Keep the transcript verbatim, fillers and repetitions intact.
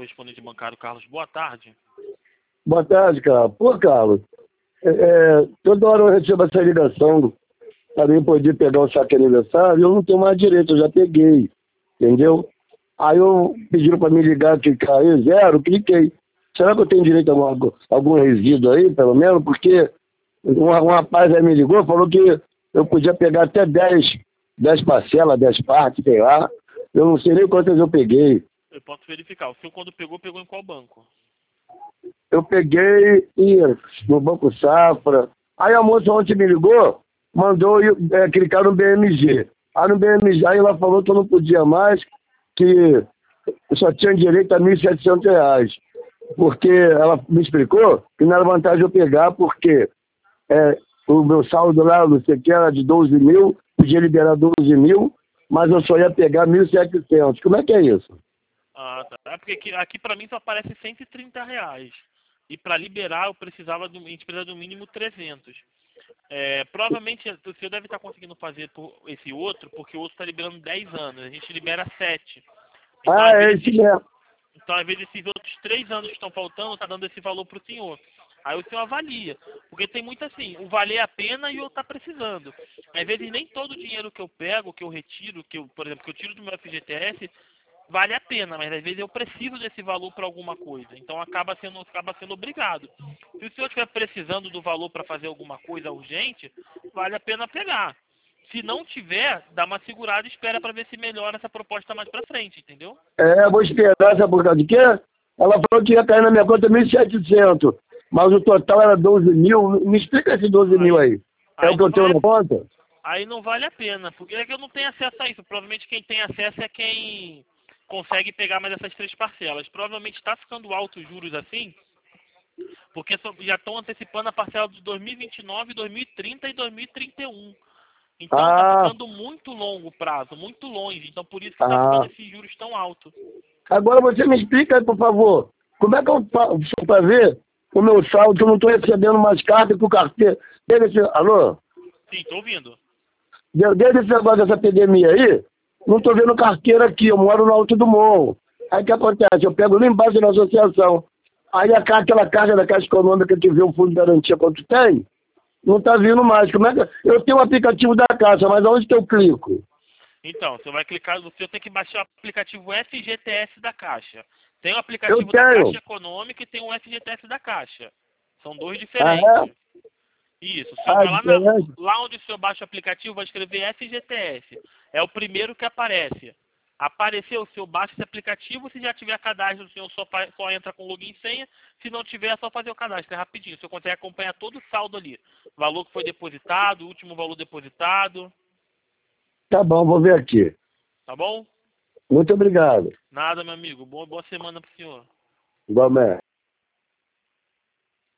correspondente bancário Carlos. Boa tarde. Boa tarde, cara. Pô, Carlos, é, é, toda hora eu recebo essa ligação para mim poder pegar o saque aniversário, eu não tenho mais direito, eu já peguei, entendeu? Aí eu pediram para me ligar que caiu zero, cliquei. Será que eu tenho direito a algum, algum resíduo aí, pelo menos? Porque um, um rapaz aí me ligou, falou que eu podia pegar até dez, dez parcelas, dez partes, sei lá. Eu não sei nem quantas eu peguei. Eu posso verificar. O senhor, quando pegou, pegou em qual banco? Eu peguei e, no Banco Safra. Aí a moça ontem me ligou, mandou eu, é, clicar no B M G. Aí no B M G, aí ela falou que eu não podia mais, que eu só tinha direito a mil e setecentos reais. Porque ela me explicou que não era vantagem eu pegar, porque é, o meu saldo lá, não sei o que, era de doze mil, podia liberar doze mil, mas eu só ia pegar mil e setecentos. Como é que é isso? Ah, tá. É porque aqui, aqui para mim só aparece cento e trinta reais. E para liberar eu precisava do, a gente precisa do mínimo trezentos. É, provavelmente o senhor deve estar conseguindo fazer por esse outro, porque o outro está liberando dez anos. A gente libera sete. Então, Ah, às é vezes, isso mesmo. então, às vezes esses outros três anos que estão faltando, está dando esse valor para o senhor. Aí o senhor avalia. Porque tem muito assim, o valer a pena e o tá precisando. Às vezes nem todo o dinheiro que eu pego, que eu retiro, que eu, por exemplo, que eu tiro do meu F G T S, vale a pena, mas às vezes eu preciso desse valor para alguma coisa. Então acaba sendo, acaba sendo obrigado. Se o senhor estiver precisando do valor para fazer alguma coisa urgente, vale a pena pegar. Se não tiver, dá uma segurada e espera para ver se melhora essa proposta mais para frente, entendeu? É, vou esperar, sabe por causa de quê? Ela falou que ia cair na minha conta mil e setecentos, mas o total era doze mil. Me explica esse doze mil Aí, aí. É aí o que não eu tenho vale, na conta? aí não vale a pena, porque é que eu não tenho acesso a isso. Provavelmente quem tem acesso é quem consegue pegar mais essas três parcelas. Provavelmente está ficando alto os juros assim, porque só- já estão antecipando a parcela de dois mil e vinte e nove, dois mil e trinta e dois mil e trinta e um. Então está Ah, ficando muito longo o prazo, muito longe. Então por isso que está ficando ah. esses juros tão altos. Agora você me explica aí, por favor. Como é que eu faço para ver o meu saldo, que eu não estou recebendo mais carta com carteira? Desde esse, alô? Sim, estou ouvindo. De- Desde esse negócio dessa epidemia aí, não estou vendo carteira aqui, eu moro no Alto do Morro. Aí o que acontece? Eu pego lá embaixo na associação. Aí a, ca- aquela carga da Caixa Econômica que vê o fundo de garantia quanto tem, não está vindo mais. Como é que... Eu tenho o aplicativo da Caixa, mas aonde que eu clico? Então, você vai clicar, você tem que baixar o aplicativo F G T S da Caixa. Tem o Eu aplicativo da tenho. Caixa Econômica e tem o F G T S da Caixa. São dois Ah, é? diferentes. Isso. O senhor Ah, vai lá, na, diferente? lá onde o senhor baixa o aplicativo, vai escrever F G T S. É o primeiro que aparece. Apareceu, o senhor baixa esse aplicativo. Se já tiver cadastro, o senhor só, fa- só entra com login e senha. Se não tiver, é só fazer o cadastro. É rapidinho. O senhor consegue acompanhar todo o saldo ali. Valor que foi depositado, último valor depositado. Tá bom, vou ver aqui. Tá bom? Muito obrigado. Nada, meu amigo. Boa, boa semana pro senhor. Igualmente.